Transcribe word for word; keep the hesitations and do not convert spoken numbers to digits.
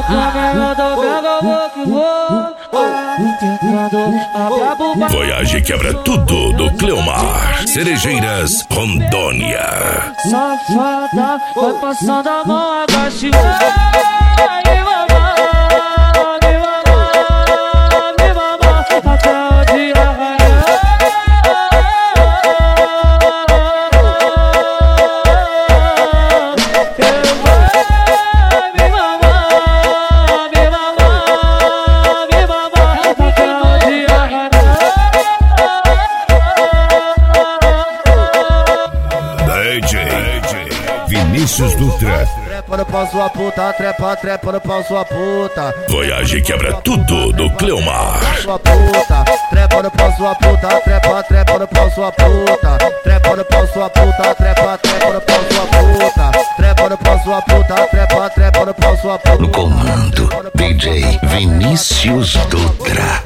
Voyage quebra tudo do Cleomar. Cerejeiras, Rondônia. Safada, vai passando a mão, agache. Vinícius Dutra. Trepa no pau sua puta, trepa, trepa no pau sua puta. Voyage quebra tudo do Cleomar. Sua puta, trepa no pau sua puta, trepa, trepa no pau sua puta. Trepa no pau sua puta, trepa, trepa no pau sua puta. Trepa no pau sua puta, trepa, trepa no pau sua puta. No comando, D J Vinícius Dutra.